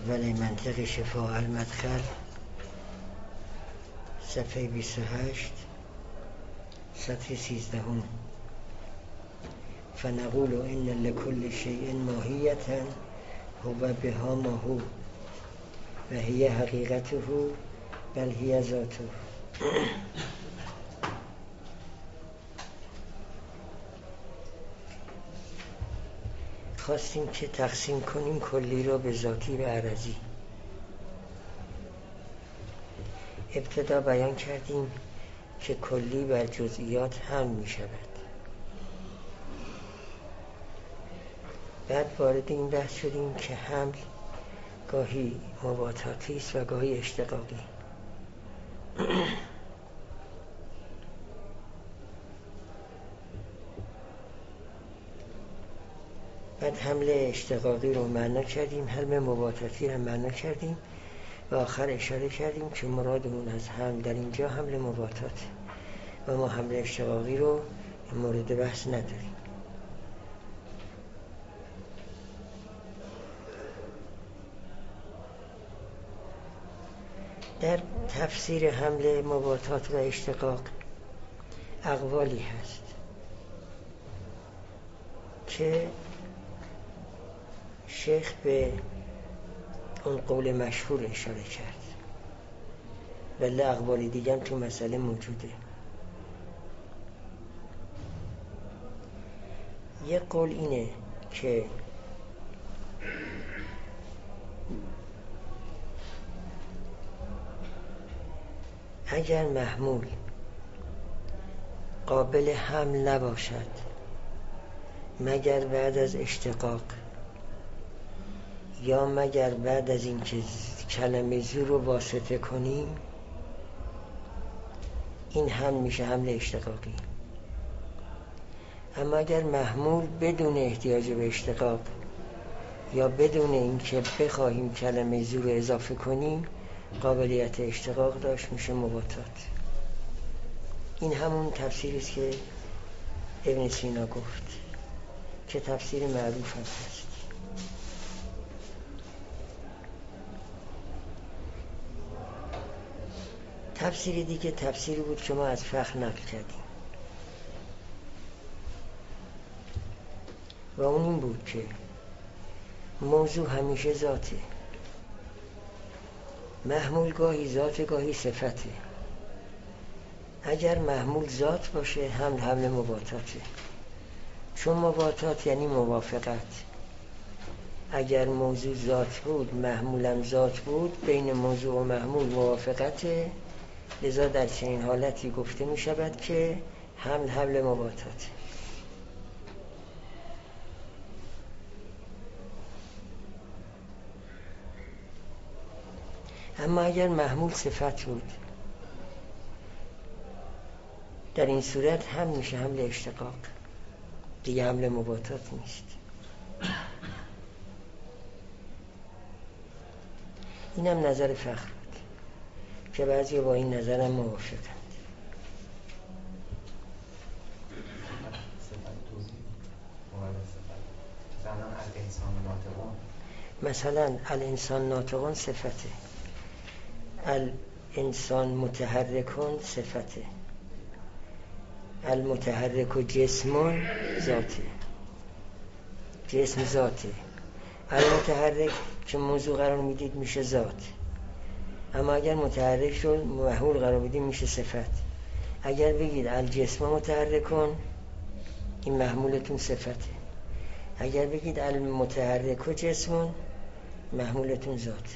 اول منطق شفاء المدخل صفحه 28 سطر 13. فنقول ان لكل شيء ماهیة هو بها ما هو و هی حقیقته بل هی ذاته. خواستیم که تقسیم کنیم کلی را به ذاتی و عرضی. ابتدا بیان کردیم که کلی بر جزئیات حمل می شود. بعد وارد این بحث شدیم که حمل گاهی مباطاتی است و گاهی اشتقاقی. بعد حمل اشتقاقی رو معنا کردیم، حمل مباطاتی رو معنا کردیم و آخر اشاره کردیم که مرادمون از حمل در اینجا حمل مباطاته و ما حمل اشتقاقی رو مورد بحث نداریم. در تفسیر حمل مباطات و اشتقاق اقوالی هست که شیخ به اون قول مشهور اشاره کرد، ولی اقوالی دیگه هم تو مسئله موجوده. یه قول اینه که اگر محمول قابل حمل نباشد مگر بعد از اشتقاق یا مگر بعد از اینکه کلمه زو رو واسطه کنیم، این حمل میشه حمل اشتقاقی. اما اگر محمول بدون احتیاج به اشتقاق یا بدون اینکه بخواهیم کلمه زو رو اضافه کنیم قابلیت اشتقاق داشت، میشه مباطات. این همون تفسیری است که ابن سینا گفت که تفسیر معروف هم هست. تفسیری دیگه تفسیری بود که ما از فخر نقل کردیم و اون این بود که موضوع همیشه ذاته، محمول گاهی ذاته گاهی صفته. اگر محمول ذات باشه حمل مباطاته، چون مباطات یعنی موافقت. اگر موضوع ذات بود محمولم ذات بود، بین موضوع و محمول موافقته، لذا در چنین حالتی گفته می شود که حمل مباطاته. اما اگر محمول صفت بود، در این صورت هم میشه حمل اشتقاق، دیگه حمل مباطات نیست. اینم نظر فخر بود که بعضی با این نظرم موافقند. مثلا الانسان ناطقون صفته، الانسان متحرکون صفته، المتحرک و جسمون ذاته، جسم ذاته. المتحرک که موضوع قرار میدید میشه ذات، اما اگر متحرک شد محمول قرار بدیم میشه صفت. اگر بگید الجسم متحرکون، این محمولتون صفته. اگر بگید المتحرک و جسمون، محمولتون ذاته.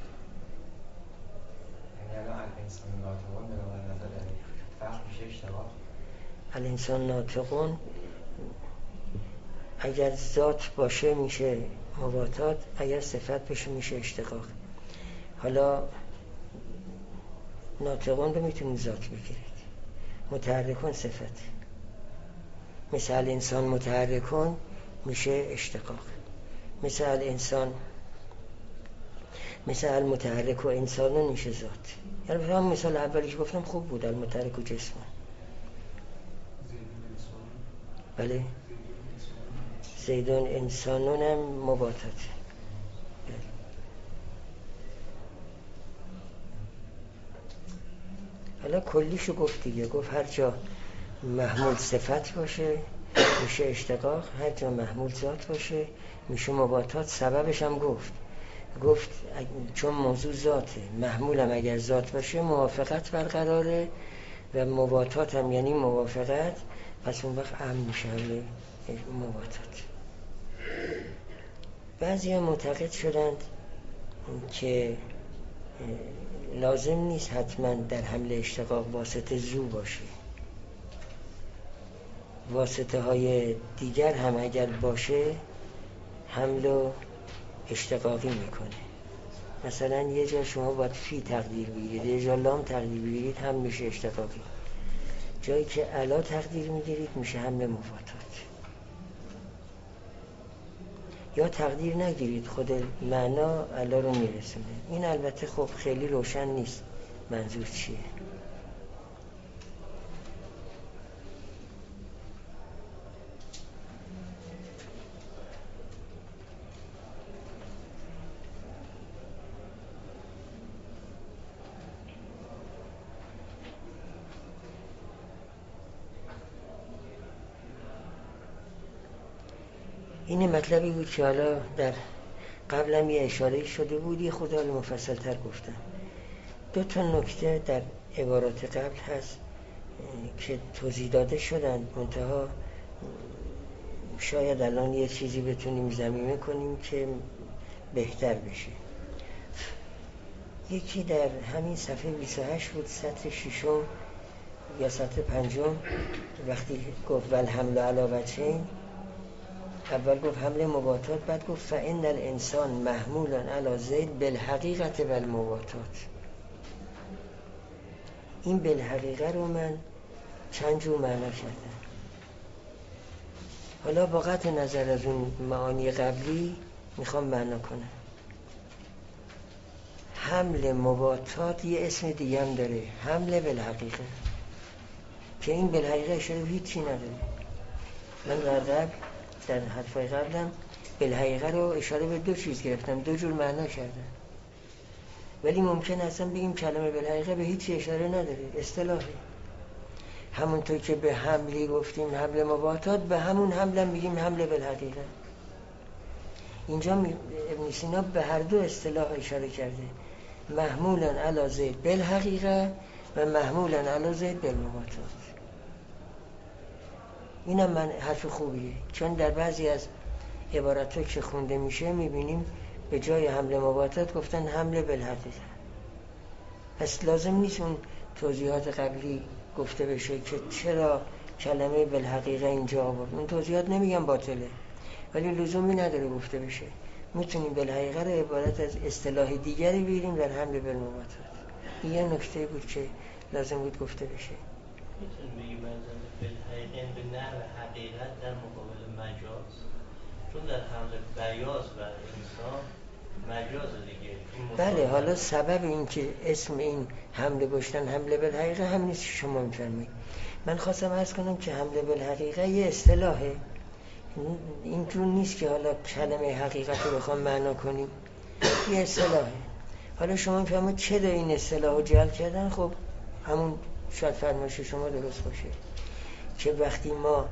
الانسان ناطقون اگر ذات باشه میشه مباطات، اگر صفت بشه میشه اشتقاق. حالا ناطقون رو میتونید ذات بگیرید، متحرکون صفت، مثل الانسان متحرکون میشه اشتقاق، مثل الانسان، مثل المتحرک و انسانون میشه ذات. یعنی هم مثال اولی که گفتم خوب بود، المتحرک و جسمون. بله، زیدون انسانون هم مباطات. حالا کلیشو گفت دیگه، گفت هر جا محمول صفت باشه میشه اشتقاق، هر جا محمول ذات باشه میشه مباطات. سببش هم گفت چون موضوع ذاته، محمولم اگر ذات باشه موافقت برقراره و مباطات هم یعنی موافقت، پس اون وقت امن میشه مباطات. بعضی هم معتقد شدند که لازم نیست حتما در حمل اشتقاق واسطه زو باشه، واسطه های دیگر هم اگر باشه حمل و اشتقاقی میکنه. مثلا یه جا شما باید فی تقدیر بگیرید، یه جا لام تقدیر بگیرید هم میشه اشتقاقی. جایی که علا تقدیر میگیرید میشه حمل مفاتات. یا تقدیر نگیرید خود معنا علا رو میرسونه. این البته خب خیلی روشن نیست منظور چیه. این مطلبی بود که حالا در قبلم یه اشاره شده بود، یه خود حال مفصل تر گفتم. 2 نکته در عبارات قبل هست که توضیح داده شدن، منتها شاید الان یه چیزی بتونیم ضمیمه کنیم که بهتر بشه. یکی در همین صفحه 28 بود، سطر 6 یا سطر 5، وقتی گفت والحمل علی وجهین، اول گفت حمل مباطات، بعد گفت فإن الانسان محمول علی زید بالحقیقت و المباطات. این بالحقیقه رو من چند جور معنا کردم. حالا با قطع نظر از اون معانی قبلی میخوام معنا کنم. حمل مباطات یه اسم دیگه هم داره، حمل بالحقیقه، که این بالحقیقه اشاره هیچی نداره. من در حرفای قبلم بالحقیقه رو اشاره به 2 چیز گرفتم، 2 جور معنا کردم. ولی ممکن اصلا بگیم کلمه بالحقیقه به هیچی اشاره نداره، اصطلاحه. همونطور که به حملی گفتیم حمل مباطات، به همون حملم میگیم حمل بالحقیقه. اینجا ابن سینا به هر 2 اصطلاح اشاره کرده، محمولا علی زید بالحقیقه و محمولا علی زید بالمباطات. اینم من حرف خوبیه، چون در بعضی از عبارت‌ها که خونده میشه میبینیم به جای حمل مباطات گفتن حمل بالحقیقه. پس لازم نیست اون توضیحات قبلی گفته بشه که چرا کلمه بالحقیقه اینجا آورد. اون توضیحات نمیگم باطله، ولی لزومی نداره گفته بشه. میتونیم بالحقیقه رو عبارت از اصطلاح دیگری بگیریم در حمل بالمباطات. این یه نکته بود که لازم بود گفته بشه. میتونیم بگیم بالحقیقه به نحو حقیقت در مقابل مجاز، چون در حمل بیاض و انسان مجاز دیگه. بله، حالا سبب این که اسم این حمله گشتن حمله بالحقیقه هم نیست شما میفرمایید. من خواستم عرض کنم که حمله بالحقیقه یه اصطلاحه، اینجور نیست که حالا کلمه حقیقت رو بخوام معنا کنیم، یه اصطلاحه. حالا شما میفرمایید چرا این اصطلاح رو جعل کردن؟ خب همون شاید فرمایش شما درست باشه که وقتی ما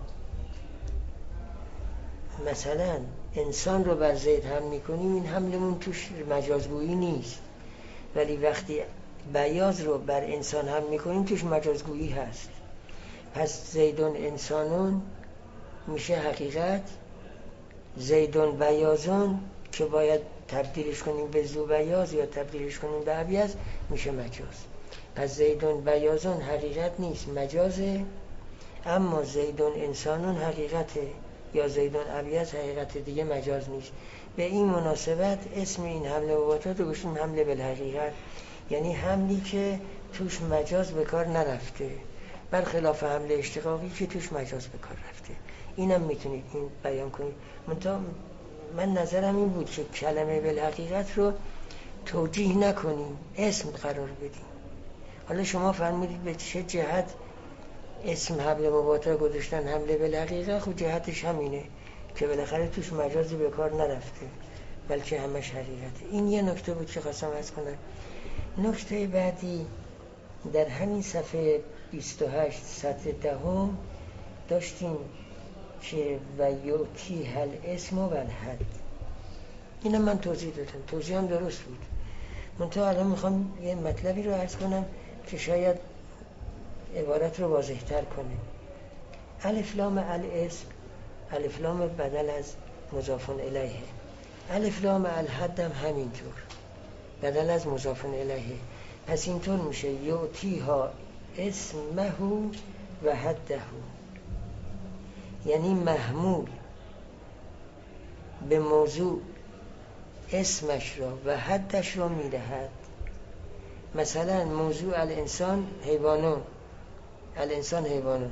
مثلا انسان رو بر زید حمل میکنیم، این حملمون توش مجازگویی نیست، ولی وقتی بیاض رو بر انسان حمل میکنیم توش مجازگویی هست. پس زیدون انسانون میشه حقیقت، زیدون بیاضون که باید تبدیلش کنیم به زو بیاض یا تبدیلش کنیم به ابیض میشه مجاز. پس زیدون بیاضون حقیقت نیست، مجازه. اما زیدون انسانون حقیقته، یا زیدون ابیض حقیقت دیگه، مجاز نیست. به این مناسبت اسم این حمله مباطات رو گوشیم حمله بالحقیقت، یعنی حملی که توش مجاز به کار نرفته، برخلاف حمله اشتقاقی که توش مجاز به کار رفته. اینم میتونید این بیان کنید. من نظرم این بود که کلمه بالحقیقت رو توجیه نکنیم، اسم قرار بدیم. حالا شما فرمودید به چه جهت اسم حمله مباطات گذاشتن حمله بالحقیقه؟ خب جهتش همینه که بالاخره توش مجازی به کار نرفته بلکه همش حقیقته. این یه نکته بود که خواستم عرض کنم. نکته بعدی در همین صفحه 28 سطر دهم داشتیم که و یعطی هل اسم و الحد. اینم من توضیح دادم، توضیح هم درست بود. منتها الان میخوام یه مطلبی رو عرض کنم که شاید عبارت رو واضح تر کنه. الف لام الاسم، الف لام بدل از مضاف الیه، الف لام الحد هم همینطور بدل از مضاف الیه. پس اینطور میشه یعطیها اسمه و حده، یعنی محمول به موضوع اسمش را و حدش را میدهد. مثلا موضوع الانسان حیوانون، الانسان حیوانون،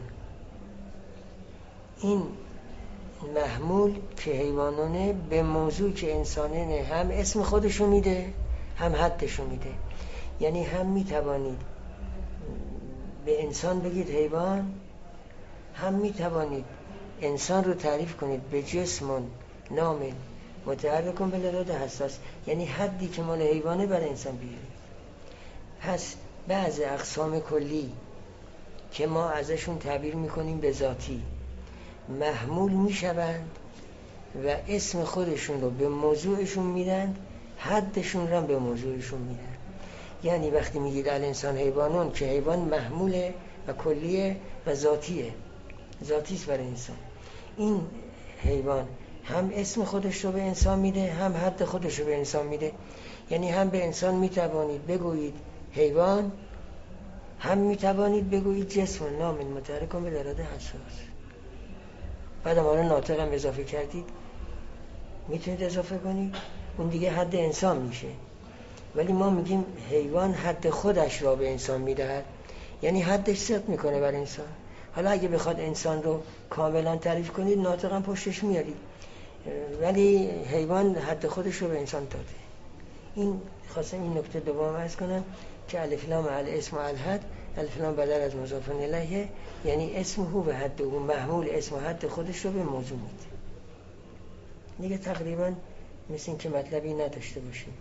این محمول که حیوانونه به موضوع که انسانه هم اسم خودشو میده هم حدشو میده. یعنی هم میتوانید به انسان بگید حیوان، هم میتوانید انسان رو تعریف کنید به جسم نام متحرکون به لداد حساس، یعنی حدی که مال حیوانه برای انسان بیارید. پس بعض اقسام کلی که ما ازشون تعبیر میکنیم به ذاتی محمول میشوند و اسم خودشون رو به موضوعشون میدن، حدشون رو به موضوعشون میدن. یعنی وقتی میگید الانسان حیوانون که حیوان محموله و کلیه و ذاتیه، ذاتیست برای انسان. این حیوان هم اسم خودش رو به انسان میده هم حد خودش رو به انسان میده. یعنی هم به انسان میتوانید بگویید حیوان، هم میتوانید بگویید جسم نام متحرکون به لداد حساس. بعد ما ناطق هم اضافه کردید، میتونید اضافه کنید، اون دیگه حد انسان میشه. ولی ما میگیم حیوان حد خودش را به انسان میدهد، یعنی حدش صدق میکنه بر انسان. حالا اگه بخواد انسان رو کاملا تعریف کنید ناطق هم پشتش میارید، ولی حیوان حد خودش رو به انسان داده. این خواستم این نکته دوم عرض کنم که الف لام الاسم و الحد، الف لام بدل از مضاف الیه، یعنی اسم هو و حد او، محمول اسم و حد خودش رو به موضوع میده. دیگه تقریبا مثل این که مطلبی نداشته باشیم.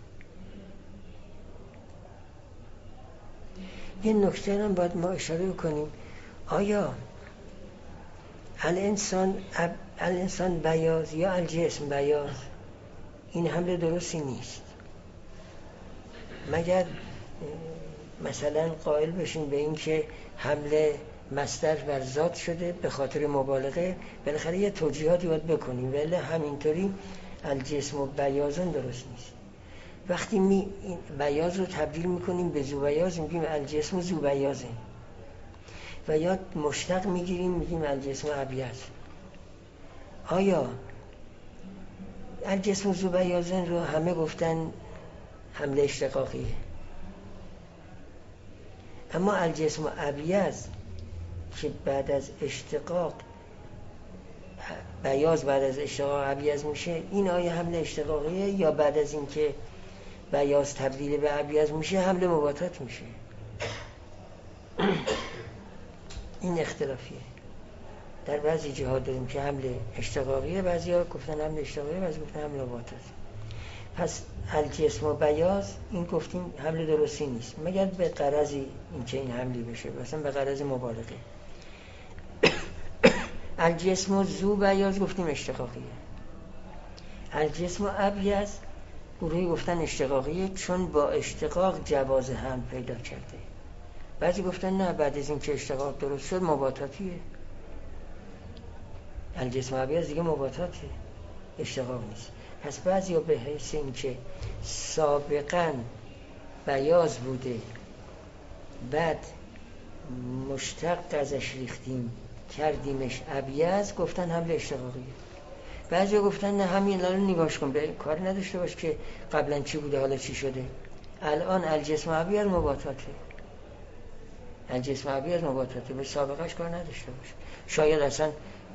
یه نکته هم باید ما اشاره کنیم، آیا الانسان بیاض یا الجسم بیاض؟ این حمله درستی نیست. مگر مثلا قائل بشین به این که حمله مصدر بر ذات شده به خاطر مبالغه، بالاخره یه توجیهاتی باید بکنیم، ولی همینطوری الجسم و بیاضن درست نیست. وقتی بیاض رو تبدیل میکنیم به زو بیاض میگیم الجسم زو بیاضه، و یا مشتق میگیریم میگیم الجسم ابیض. آیا الجسم زو بیاضن رو همه گفتن حمله اشتقاقیه، اما الجسم ابیض که بعد از اشتقاق بیاض بعد از اشتقاق ابیض میشه، این آیا حمله اشتقاقیه یا بعد از این که بیاض تبدیل به ابیض میشه حمله مباتات میشه؟ این اختلافیه. در بعضی جهات داریم که حمله اشتقاقیه، بعضی ها گفتن حمله اشتقاقیه، بعضی گفتن حمله مباتات. پس الجسم و بیاض این گفتیم حمله درستی نیست، مگر به غرضی این که این حملی بشه، مثلا به غرض مبالغه. الجسم و زو بیاض گفتیم اشتقاقیه. الجسم و ابیض گروهی گفتن اشتقاقیه چون با اشتقاق جواز حمل پیدا کرده. بعضی گفتن نه، بعد از این که اشتقاق درست شد مباتاتیه. الجسم و ابیض دیگه مباتاته، اشتقاق نیست. پس بعضی ها به حیث این که سابقاً بیاض بوده بعد مشتق ازش ریختیم کردیمش ابیض گفتن حمله اشتقاقیه. بعضی ها گفتن نه، همین الان نگاش کن، به کاری نداشته باش که قبلا چی بوده حالا چی شده، الان الجسم ابیض مباتاته، الجسم ابیض مباتاته، به سابقش کار نداشته باش. شاید اصلا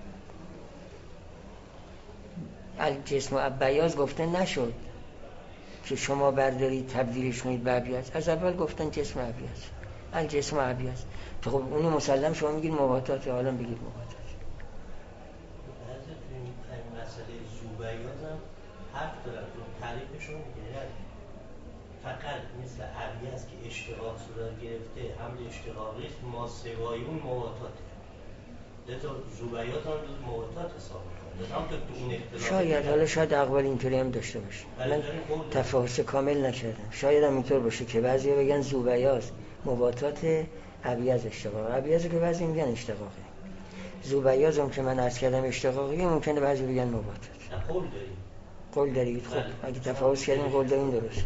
الجسم ابیض گفته نشد که شما بردارید تبدیلش کنید به ابیض، از اول گفتن جسم ابیض، الجسم ابیض. تو خب اونو مسلم شما میگید مباتاته، حالا بگید مباتاته. بعضی توی این مسئله زوبیاز هم حرف دارن، تعریفشون میگه فقط مثل عبی است که اشتقاق صورت گرفته، حمل اشتقاقی است، ما سوای اون مواتاته. لذا زوبیات هم روز مواتات حساب میکنه. شاید، حالا شاید اقوال اینطوری هم داشته باشه، من تفاحص کامل نکردم. شاید هم اینطور باشه که بعضی بگن زوبیات مواتات عبیز اشتقاق، عبیز که بعضی میگن اشتقاقه، زوبیات هم که من عرض کردم اشتقاقی، ممکنه بعضی بگن مواتات. قول داریم. قول دارید؟ خب اگه تفاوض کردیم قول داریم درسته.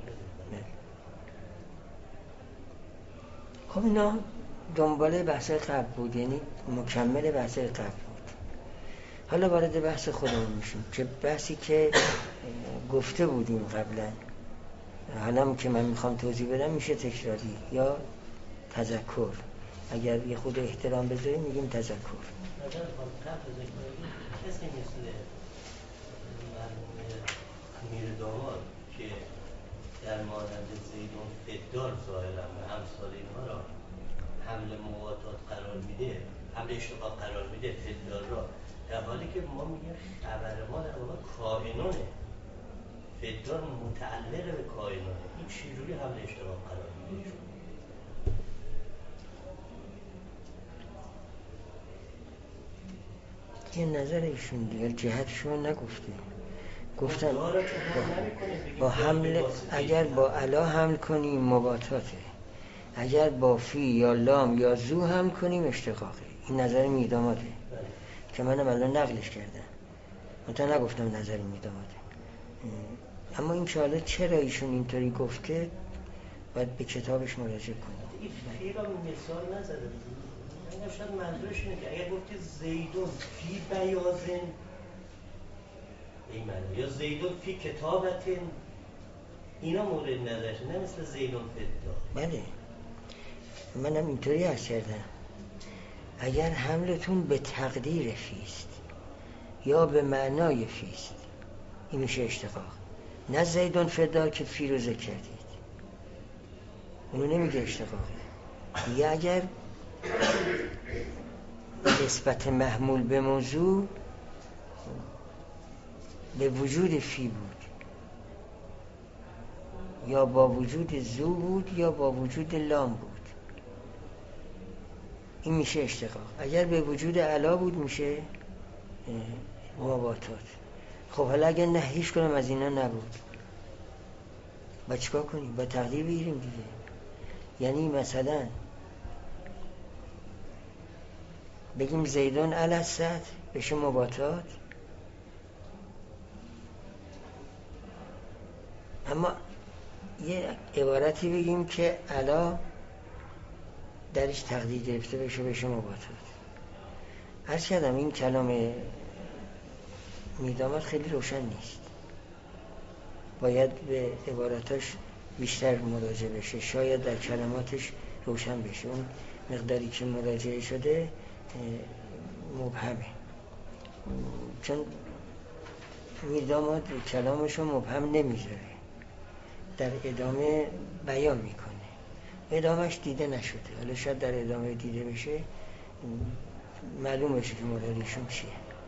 خب اینا دنباله بحث قبل بود، یعنی مکمل بحث قبل بود. حالا وارد بحث خودمون میشیم که بحثی که گفته بودیم قبلا، حالا که من میخوام توضیح بدم میشه تکراری یا تذکر. اگر یه خود احترام بذاریم میگیم تذکر. کسی مثل میر داماد که در مانند زیدون فدار ظاهرا و امثال اینها را حمل مواتات قرار میده، حمل اشتقاق قرار میده فدار را، در حالی که ما میگیم خبر ما در واقع کائنونه، فدار متعلق به کائنونه، این چجوری حمل اشتقاق قرار میده؟ یه نظر ایشون دیگر جهتشون نگفته، گفتن با حمل، اگر با علا حمل کنیم مواتاته، اگر با فی یا لام یا زو حمل کنیم اشتقاقه. این نظر میرداماده که منم الان نقلش کردم، من نگفتم نظر میرداماده. اما این چاله چرا ایشون اینطوری گفته باید به کتابش مراجعه کنیم. این فی را مثال نزده، این شاید منظورش اینه که اگر گفتی زیدون فی بیازن این معنی، یا زیدون فی کتابتن، اینا مورد نظرشه، نه مثل زیدون فدا. بله منم اینطوری عرض کردم، اگر حملتون به تقدیر فیست یا به معنای فیست این میشه اشتقاق، نه زیدون فدا که فی رو ذکر کردید، اونو نمیگه اشتقاقه. یا اگر نسبت محمول به موضوع به وجود فی بود، یا با وجود زو بود یا با وجود لام بود، این میشه اشتقاق. اگر به وجود علا بود میشه مواتات. خب حالا اگر نه هیچ کنم از اینا نبود با چیکار کنیم؟ با تقدیر بگیریم دیگه. یعنی مثلا بگیم زیدون علی السطح بشه مواتات، اما یه عبارتی بگیم که علا درش تقدیر گرفته بشه مواتات. عرض کردم این کلام میرداماد خیلی روشن نیست، باید به عباراتش بیشتر مراجعه بشه، شاید در کلماتش روشن بشه. اون مقداری که مراجعه شده مبهمه، چون میرداماد کلامشو مبهم نمیذاره، در ادامه بیان میکنه، ادامهش دیده نشده. حالا شاید در ادامه دیده بشه معلوم بشه که مرادشون چیه.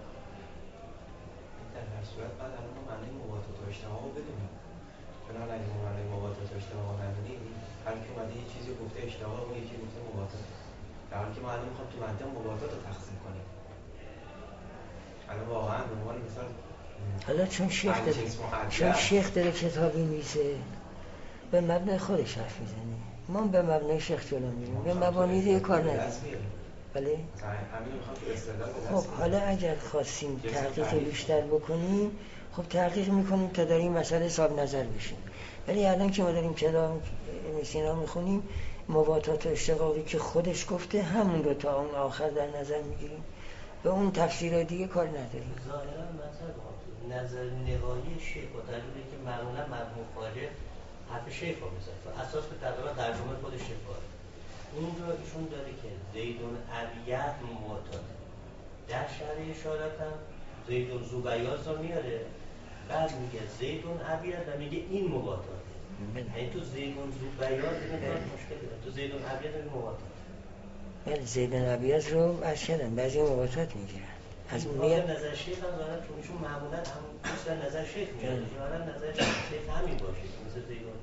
در هر صورت بعد الان ما معنی مواتات و اشتقاق رو بدونیم، چون الان اگه ما معنی مواتات و اشتقاق رو ندونیم، هر کی اومده یه چیزی گفته اشتقاق و یکی گفته مواتات، در حالی که ما الان میخوام تو منطق مواتات رو تقسیم کنیم. الان واقعا به عنوان مثال حالا چون شیخ داره کتابی میسه به مبنای خودش حرف میزنه، ما به مبنای شیخ جلو میریم، به مبانی دیگه کار نداریم. بله؟ خب حالا اگر خواستیم تحقیق بیشتر بکنیم، خب تحقیق میکنیم تا داریم مسئله صاحب نظر بشیم. ولی الان که ما داریم کلام ابن سینا میخونیم، مواتات و اشتقاقی که خودش گفته همون رو تا اون آخر در نظر میگیریم، به اون تفسیر دیگه کار نداریم. ظاهرا نظر نهایی شیخ و دلیلی که معمولا مرحوم خواجه حرف شیخ رو میزد و اساس به تقریبا ترجمه خود شیخ داره، اون رو ایشون داره که زیدون ابیت مواتات، در شرح اشارت هم زیدون زوبیاز رو میاره، بعد میگه زیدون ابیت و میگه این مواتاته. یعنی تو زیدون زوبیاز این مشکل داره، تو زیدون ابیت این مواتات. بله زیدون ابیت رو عرض کردم بعضی مواتات میگیرن از میاد نظر شیخ هم دارن، چون ایشون معمولا هم بیشتر نظر شیخ میاد، ظاهرا نظر شیخ همین باشه مثل زیدون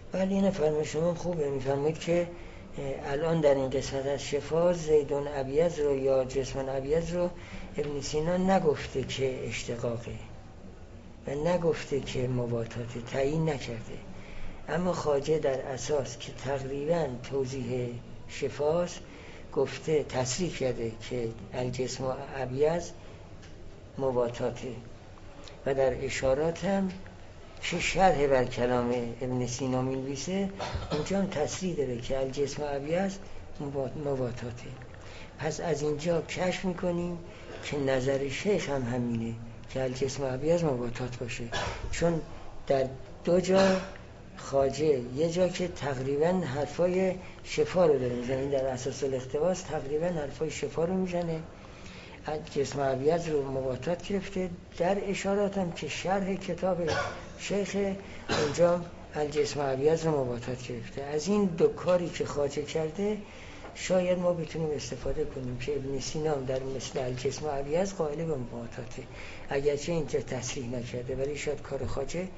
ولی این فرمای شما خوبه، میفرمایید که الان در این قسمت از شفا زیدون ابیض رو یا جسم ابیض رو ابن سینا نگفته که اشتقاقه و نگفته که مواتاته، تعیین نکرده. اما خواجه در اساس که تقریبا توضیح شفاست گفته، تصریح کرده که الجسم ابیض مواتاته و در اشارات هم که شرح بر کلام ابن سینا می‌نویسه اونجا هم تصریح داره که الجسم ابیض مواتاته. پس از اینجا کشف میکنیم که نظر شیخ هم همینه که الجسم ابیض مواتات باشه، چون در دو جا خواجه، یه جا که تقریبا حرفای شفا رو داره میزنه، این در اساس الاقتباس تقریبا حرفای شفا رو میزنه، جسم ابیض رو مواتات گرفته. در اشارات هم که شرح کتاب شیخ اونجا الجسم ابیض رو مواتات گرفته. از این دو کاری که خواجه کرده شاید ما بتونیم استفاده کنیم که ابن سینا در مثل الجسم ابیض قائل به مواتاته، اگرچه اینجا تصریح نکرده، ولی شاید کار خواجه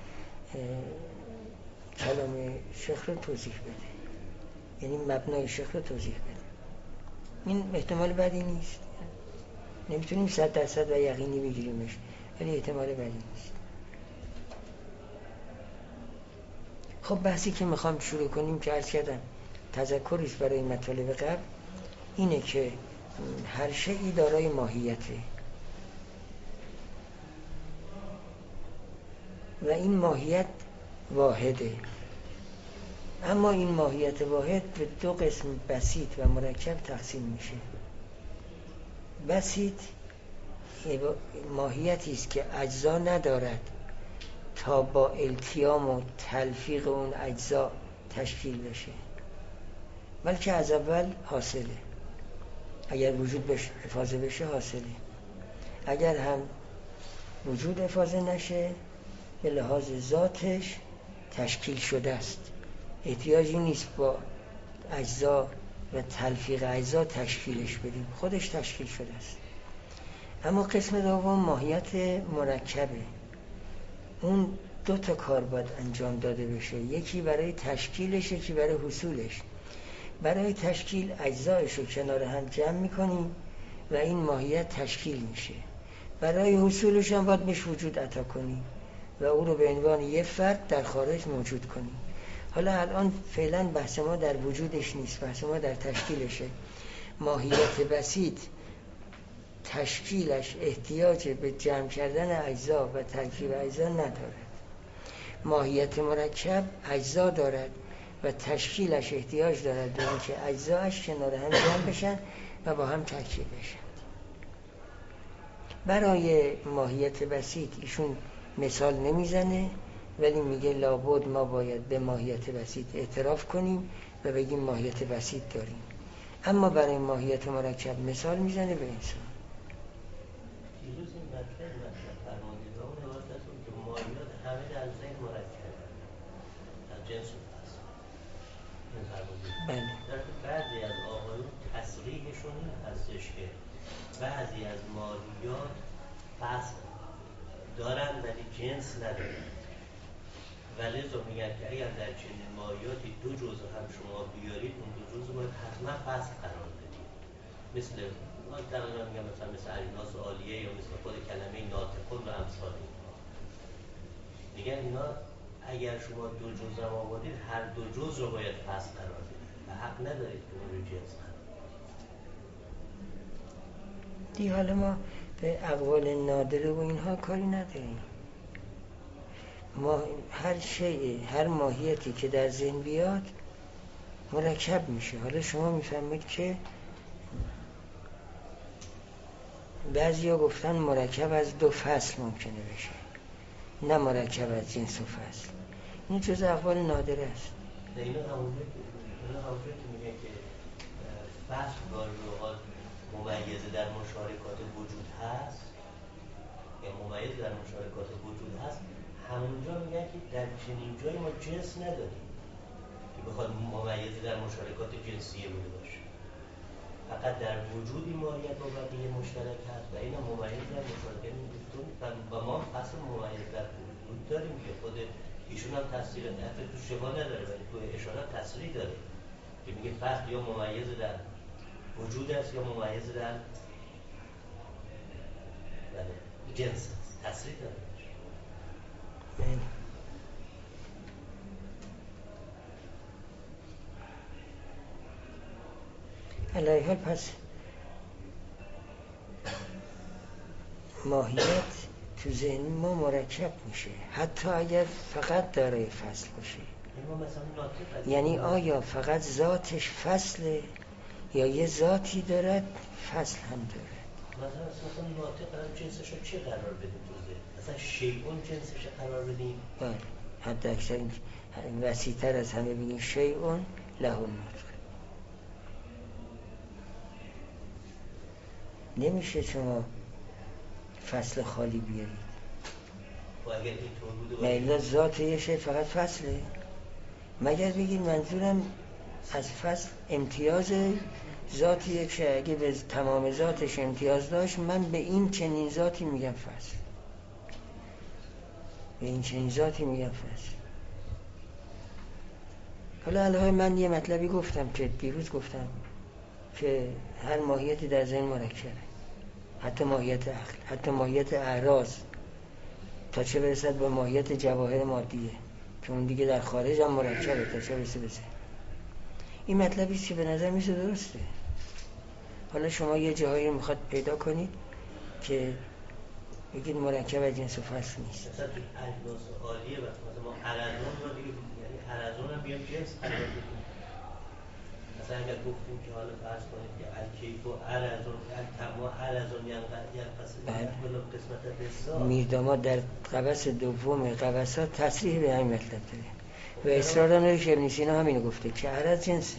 کلام شیخ رو توضیح بده، یعنی مبنای شیخ رو توضیح بده. این احتمال بدی نیست، نمیتونیم 100% و یقینی بگیریمش، ولی احتمال بدی نیست. خب بحثی که میخوام شروع کنیم که عرض کردم تذکریش برای مطالب قبل اینه که هر شیئی دارای ماهیته و این ماهیت واحده، اما این ماهیت واحد به دو قسم بسیط و مرکب تقسیم میشه. بسیط ماهیتی است که اجزا ندارد تا با التیام و تلفیق اون اجزا تشکیل بشه، بلکه از اول حاصله، اگر وجود بشه افاضه بشه حاصله، اگر هم وجود افاضه نشه به لحاظ ذاتش تشکیل شده است، احتیاجی نیست با اجزا و تلفیق اجزا تشکیلش بدیم، خودش تشکیل شده است. اما قسم دوم ماهیت مرکبه، اون دو تا کار باید انجام داده بشه، یکی برای تشکیلش، یکی برای حصولش. برای تشکیل اجزایش رو کنار هم جمع میکنیم و این ماهیت تشکیل میشه. برای حصولش هم باید بهش وجود عطا کنیم و او رو به عنوان یه فرد در خارج موجود کنیم. حالا الان فعلا بحث ما در وجودش نیست، بحث ما در تشکیلشه. ماهیت بسیط تشکیلش احتیاج به جمع کردن اجزا و ترکیب اجزا ندارد. ماهیت مرکب اجزا دارد و تشکیلش احتیاج دارد به اینکه اجزاش کنار هم جمع بشن و با هم ترکیب بشن. برای ماهیت بسیط ایشون مثال نمیزنه، ولی میگه لابد ما باید به ماهیت بسیط اعتراف کنیم و بگیم ماهیت بسیط داریم. اما برای ماهیت مرکب مثال میزنه به انسان. دیروز این مطلب فرمودید و اون عبارت از اون که ماهیات همه در ذهن مرکب در جنس و فصل این فرمودید. بله. در که بعضی از آقایون تصریحشون این هستش که بعضی از ماهیات فصل دارن ولی جنس ندارن، ولی لذا میگن که اگر در چنین ماهیاتی دو جزء هم شما بیارید اون دو جزء باید حتما فصل قرار بدید. مثل تقریبا میگم مثل اجناس عالیه یا مثل خود کلمه ناطقون و امثال اینها. میگن اینا اگر شما دو جزء هم آوردید هر دو جزء رو باید فصل قرار بدید و حق ندارید که اون رو جنس قرار بدید. حالا ما به اقوال نادره و اینها کاری نداریم. ما هر شیء، هر ماهیتی که در ذهن بیاد مرکب میشه. حالا شما میفهمید که بعضیا گفتن مرکب از دو فصل ممکنه بشه، نه مرکب از جنس و فصل. این جز اقوال نادره است. اینا همونجور که میگه که فصل گاهی اوقات ممیزه در مشارکات وجود هست یا ممیز در مشارکات وجود هست، همونجا میگن که در چنین جایی ما جنس نداریم که بخواد ممیزه در مشارکات جنسیه بوده باشه، فقط در وجودی ماهیت با بقیه مشترک هست و این ممیز در مشارکات و ما فصل ممیز در وجود داریم که خود ایشون هم تاثیر حتی تو شفا نداره ولی تو اشارات تاثیری داره که میگه فصل یا ممیز در وجود است یا ممیز در جنس است، تاثیر داره. علیه حال پس ماهیت تو ذهن ما مرکب میشه حتی اگر فقط دارای فصل باشه. یعنی آیا فقط ذاتش فصله یا یه ذاتی دارد فصل هم دارد؟ مثلا ناطق قرار جنسش رو چه قرار بدیم تو ذهن؟ اصلا شیعون جنسش قرار بدیم؟ بله حتی اکثر وسیع‌تر از همه بگیم شیعون له النطق. نمیشه شما فصل خالی بیارید نه الا ذات یه شی فقط فصله. مگر بگید منظورم از فصل امتیاز ذات یک شی، اگه به تمام ذاتش امتیاز داشت من به این چنین ذاتی میگم فصل، به این چنین ذاتی میگم فصل. حالا الان من یه مطلبی گفتم که دیروز گفتم که هر ماهیتی در ذهن مرکبه، حتی ماهیت عقل، حتی ماهیت اعراض، تا چه برسد به ماهیت جواهر مادیه که اون دیگه در خارج هم مرکبه تا چه برسه به ذهن. این مطلبی که به نظر میسه درسته. حالا شما یه جاهایی رو میخواد پیدا کنید که بگید مرکب از جنس و فصل نیست. مثلا تو اجناس عالیه مثلا ما ارزون رو دیگه، یعنی ارزون هم بیان جنس قرار بدیم. مثلا اگر گفتیم که حالا فرض کنید که الکیف و ارزون التما ارزون یعنی قسمت بسا میرداماد در قبس دوم قبسات تصریح به همین مطلب داره و اصرار داره که ابن سینا همینو گفته که عرض جنسه.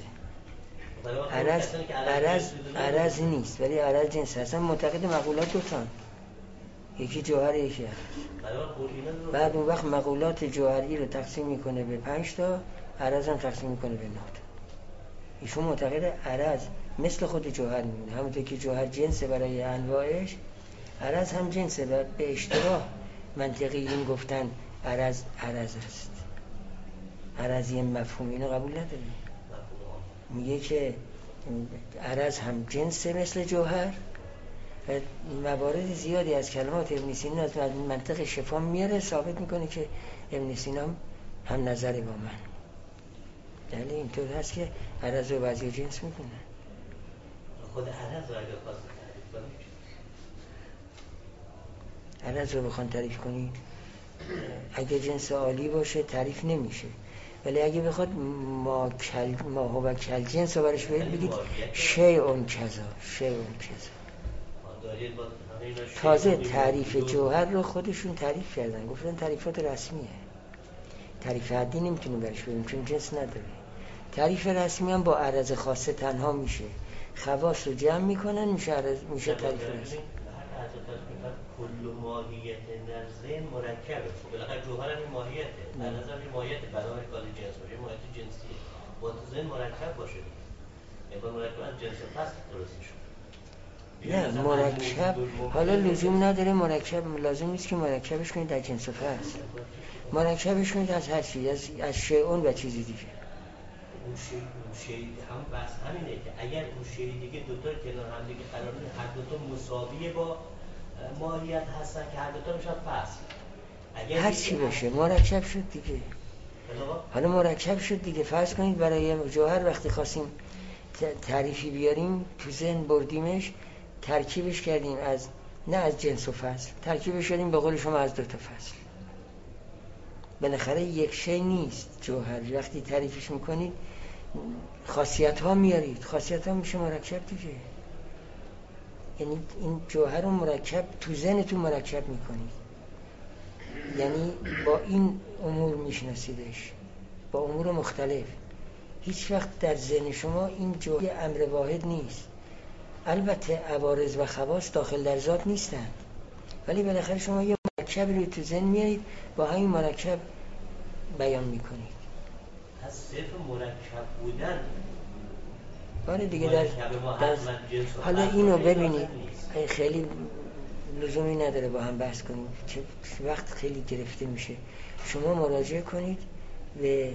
عرض نیست ولی عرض جنس. اصلا معتقد مقولات دوتان، یکی جوهر یکی عرض. بعد اون وقت مقولات جوهری رو تقسیم میکنه به 5 تا، عرض هم تقسیم میکنه به 9 تا. ایشون معتقد عرض مثل خود جوهر میمونه، همونطور که جوهر جنسه برای انواعش، عرض هم جنسه و به اشتباه منطقیین گفتن عرض است. عرض یه مفهوم اینو قبول نداره. میگه که عرض هم جنسه مثل جوهر و موارد زیادی از کلمات ابن سینا از منطق شفا میاره ثابت میکنه که ابن سینا هم نظر با من. دلیل اینطور هست که عرض رو بعضی جنس میکنه. خود عرض رو اگر خواست تعریف کنید، عرض رو بخوان تعریف کنید اگه جنس عالی باشه تعریف نمیشه، ولی اگه بخواد ما هو کل جنس رو برش بگید شیء کذا. تازه تعریف جوهر رو خودشون تعریف کردن، گفتن تعریفات رسمیه، تعریف حدی نمیتونیم برش بگیم چون جنس نداره. تعریف رسمی هم با عرض خاصه تنها میشه، خواص رو جمع میکنن میشه تعریف رسمی. کل ماهیت در ذهن مرکبه. خب بالاخره جوهر هم ماهیته، عرض هم ماهیته، برای کال جنس باشه ماهیت جنسیه، با تو ذهن مرکب باشه. یعنی مرکب از جنس فصل درست شد. نه مرکب حالا لزوم نداره، مرکب لازم نیست که مرکبش کنید در جنس و فصل، مرکبش کنید از هر چیز، از شیعون و چیزی دیگه. اون شیء هم بس همینه که اگر اون شیء دیگه دوتا کنار هم دیگه قرار بده هر دوتا مساویه با ماهیت هستن که هر دوتا میشن فصل. هر چی باشه مرکب شد دیگه. حالا مرکب شد دیگه. فرض کنید برای جوهر وقتی خواستیم تعریفی بیاریم تو ذهن بردیمش، ترکیبش کردیم از نه از جنس و فصل، ترکیبش کردیم به قول شما از دو تا فصل. بالاخره یک شی نیست جوهر. وقتی تعریفش میکنید خاصیت ها میارید، خاصیت ها میشه مرکب دیگه. یعنی این جوهر رو مرکب تو ذهنتون مرکب میکنید، یعنی با این امور میشناسیدش، با امور مختلف. هیچ وقت در ذهن شما این جوهر امر واحد نیست. البته عوارض و خواص داخل در ذات نیستند، ولی بالاخره شما یه مرکب رو تو ذهن میارید، با همین مرکب بیان میکنید. از صرف مرکب بودن آره دیگه. در حالا اینو ببینید، خیلی لزومی نداره با هم بحث کنیم، چه وقت خیلی گرفته میشه. شما مراجعه کنید به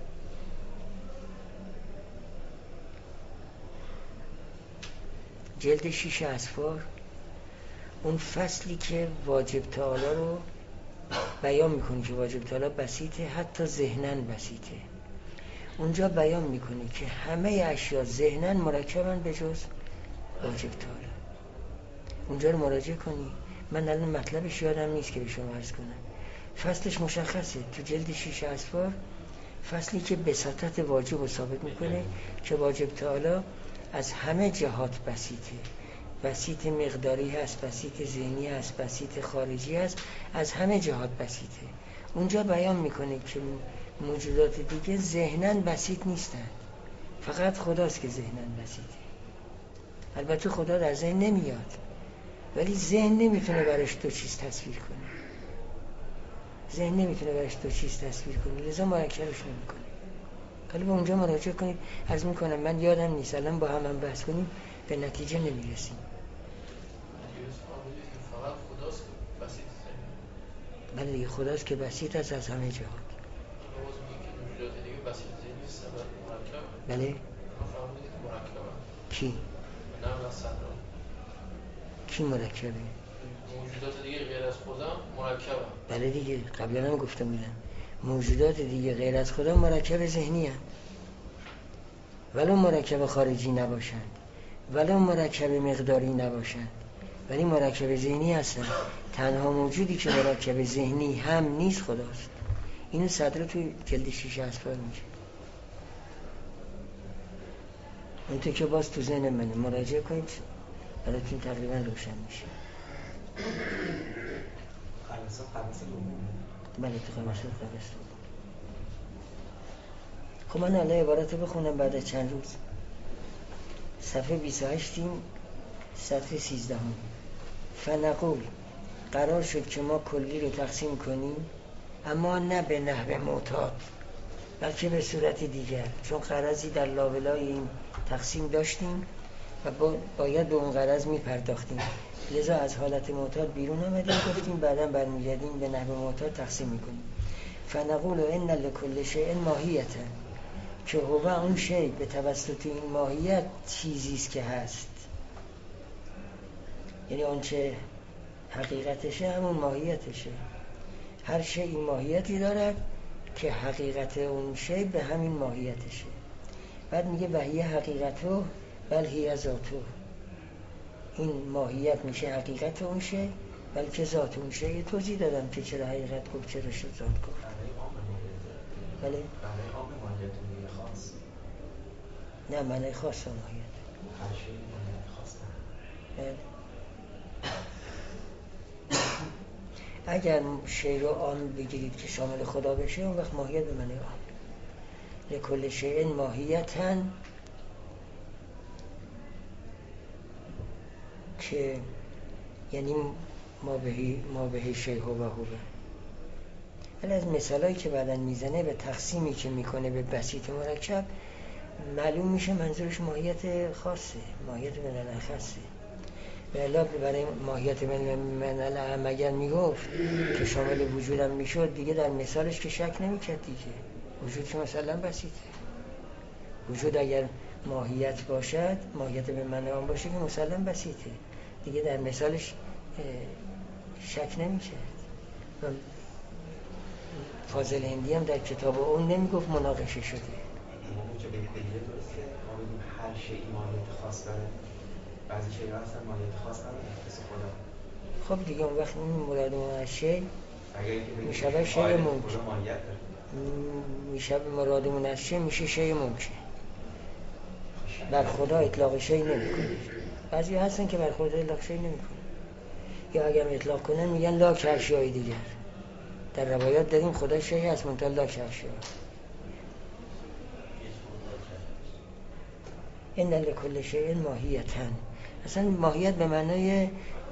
جلد 6 اسفار، اون فصلی که واجب تعالی رو بیان میکنه که واجب تعالی بسیطه، حتی ذهنن بسیطه. اونجا بیان میکنه که همه اشیا ذهنن مرکبن به جز واجب تعالی. اونجا رو مراجعه کنی. من الان مطلبش یادم نیست که به شما عرض کنم. فصلش مشخصه تو جلد 6 اسفار، فصلی که بساطت واجب رو ثابت میکنه که واجب تعالی از همه جهات بسیطه. بسیط مقداری هست، بسیط ذهنی هست، بسیط خارجی هست، از همه جهات بسیطه. اونجا بیان میکنه که موجودات دیگه ذهنن بسیط نیستن، فقط خداست که ذهنن بسیطه. البته خدا در ذهن نمیاد، ولی ذهن نمیتونه برش دو چیز تصویر کنه. ذهن نمیتونه برش دو چیز تصویر کنه، لذا مرکبش نمیکنه. حالا به اونجا مراجعه کنید. عرض میکنم من یادم نیست، الان با هم بحث کنیم به نتیجه نمیرسیم. فقط خداست که بسیط ذهنی. بله دیگه، خداست که بسیط است از همه جهات. باز میگه که موجودات دیگه بسیط ذهنی نیستن، مرکب. بله. فهمیدید که مرکبن. کی؟ نه از صدران. کی مرکبه؟ موجودات دیگه غیر از خدا مرکبن. بله دیگه، قبلا هم گفتم بودم موجودات دیگه غیر از خدا مرکب ذهنی هستند، ولو مرکب خارجی نباشند، ولو مرکب مقداری نباشند، ولی مرکب ذهنی هستند. تنها موجودی که مرکب ذهنی هم نیست خداست. اینو صدر توی جلد 6 اسفار میگه. اون تو که باز تو ذهن منه، مراجعه کنید براتون تقریبا روشن میشه. خلاصه بله تو خلاصه خلاصه. خب من الان عبارت رو بخونم بعد از چند روز. صفحه 28 سطر 13. فنقول، قرار شد که ما کلی رو تقسیم کنیم، اما نه به نحو معتاد، بلکه به صورت دیگر، چون غرضی در لابلای این تقسیم داشتیم و باید به اون غرض میپرداختیم، لذا از حالت معتاد بیرون آمدیم، گفتیم بعدا برمیگردیم به نحو معتاد تقسیم میکنیم. فنقول ان لکل شیء ماهیة، که هو اون شی به توسط این ماهیت چیزیست که هست، یعنی اون چه حقیقتشه همون ماهیتشه. هر شی این ماهیتی دارد که حقیقت اون شی به همین ماهیتشه. بعد میگه وحی حقیقتو بل هی ذاتو، این ماهیت میشه حقیقت اون شی بلکه ذات اون شی. توضیح دادم که چرا حقیقت گفت چرا شد ذات گفت. بله؟ برای عام ماهیت خاص. نه معنی خاص ماهیت. هر شی ماهیت خاص بله. اگر شی رو عام بگیرید که شامل خدا بشه، اون وقت ماهیت به معنی عام. لکل شیء ماهیتاً، که یعنی ما به شیء هو و هو. ولی از مثالایی که بعداً میزنه به تقسیمی که میکنه به بسیط مرکب، معلوم میشه منظورش ماهیت خاصه، ماهیت من الخاصه. به علاوه برای ماهیت من العام اگر میگفت که شامل وجودم میشد، دیگه در مثالش که شک نمیکرد دیگه. وجود که مثلا بسیطه. وجود اگر ماهیت باشد، ماهیت به معنی آن باشه که مسلم بسیطه، دیگه در مثالش شک نمیکرد. فاضل هندی هم در کتاب اون نمیگفت مناقشه شده. ما اونجا به کلیه درسته، ما بگیم هر شیء ماهیت خاص داره، بعضی شیء هستن ماهیت خاص نداره مثل خدا. خب دیگه اون وقت این مراد از شی میشه شی ممکن، میشه مرادمون از شی میشه شی ممکن. بر خدا اطلاق شی نمیکنه. بعضی هستن که بر خدا اطلاق شی نمیکنه، یا اگر اطلاق کنن میگن لا کرشیای دیگر. در روایات داریم خدا شی هست منتها لا کرشیای. ان لکل شیء ماهیة، اصلا ماهیت به معنای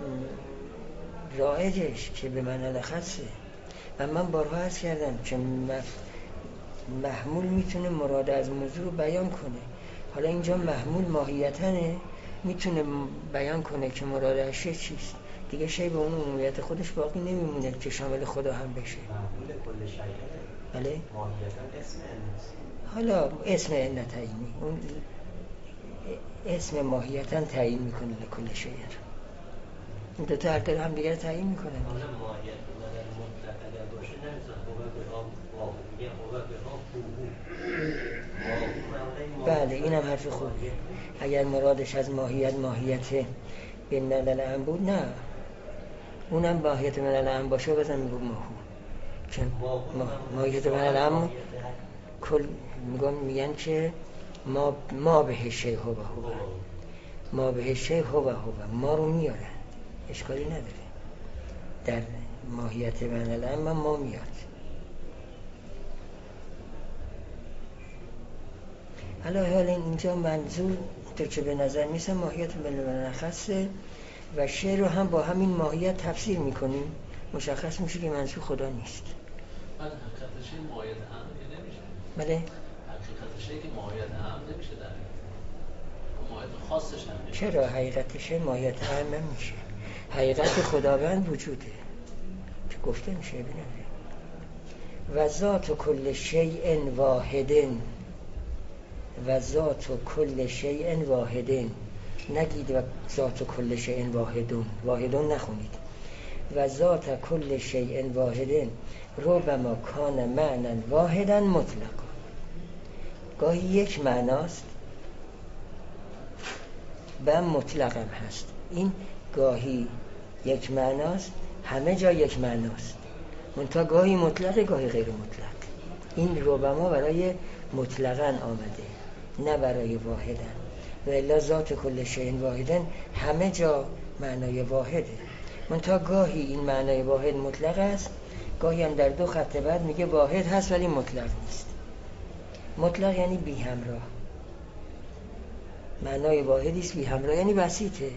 رایجش که به معنی خاصه. و من بارها عرض کردم که محمول میتونه مراد از موضوع رو بیان کنه. حالا اینجا محمول ماهیتنه، میتونه بیان کنه که مراد از چیست. دیگه شی به اون عمومیت خودش باقی نمیمونه که شامل خدا هم بشه. معقول کل شیء. بله. ماهیتا اسم نیست. حالا اسم نه تعیینی، اون اسم ماهیتا تعیین میکنه لکل شیء. این دو تا هر هم دیگه تعیین میکنن. حالا ماهیت بدل مطلق اگر باشه نمیتونه هو به ها واو میگه هو به ها هو. بله اینم حرف خوبیه. اگر مرادش از ماهیت به ملل ام بود، نه اونم ماهیت ملل ام باشه بزن میگم ماهو، چون ماهیت ملل ام کل میگن که ما به شی هو ما به شی هو ما رو میارن، اشکالی نداره در ماهیت ملل ام ما میاد. حالا اینجا منظور تو که به نظر میسه ماهیت ملل خاصه و شی رو هم با همین ماهیت تفسیر میکنیم، مشخص میشه که منظور خدا نیست. بعد حقیقت شی ماهیت هم نمیشه. بله حقیقت شی که ماهیت هم نمیشه، در ماهیت خاصش هم نمیشه. چرا حقیقت شی ماهیت هم نمیشه؟ حقیقت خداوند وجوده که گفته میشه. ببینید و ذات کل شیء واحدن، و ذات کل شیء واحدن، نگید و ذات کل شیء واحدون نخونید. و ذات کل شیء واحدن ربما کان معنی واحدا مطلقا. گاهی یک معناست و مطلق هم هست. این گاهی یک معناست، همه جا یک معناست، منتها گاهی مطلقه گاهی غیر مطلق. این ربما برای مطلقاً آمده، نه برای واحدن. و الا ذات کل شیء واحدن همه جا معنای واحده، منتها گاهی این معنای واحد مطلق است، گاهی هم در دو خط بعد میگه واحد هست ولی مطلق نیست. مطلق یعنی بی همراه، معنای واحدی است بی همراه، یعنی بسیطه.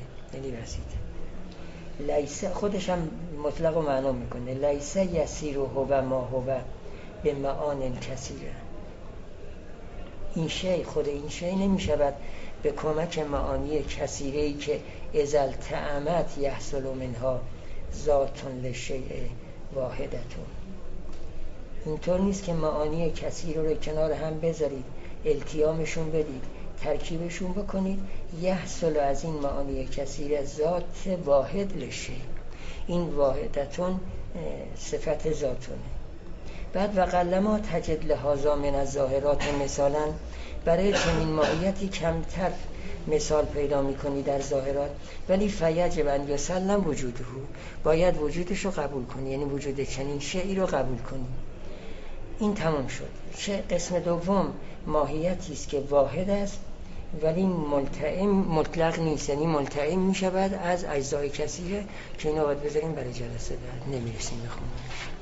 لیس خودش هم مطلق و معنا میکنه. لیس یسیر هو ما هو به معان کثیره. این شی، خود این شی نمیشود به کمک معانی کثیره‌ای که ازل تعمت یحصل منها ذاتون لشیء واحدتون. اینطور نیست که معانی کثیر رو کنار هم بذارید، التیامشون بدید، ترکیبشون بکنید، یحصل از این معانی کثیر ذات واحد لشیء. این واحدتون صفت ذاتونه. بعد و قلما تجد لهذا من الظاهرات مثالا، برای چنین ماهیتی کمتر مثال پیدا میکنی در ظاهرات، ولی فیجب ان یسلم وجوده، باید وجودش رو قبول کنی، یعنی وجود چنین شیئی رو قبول کنی. این تمام شد. قسم دوم ماهیتی است که واحد است ولی مطلق نیست، یعنی ملتئم میشود از اجزای کثیره که اینا باید بذاریم برای جلسه بعد، نمیرسیم بخونیم.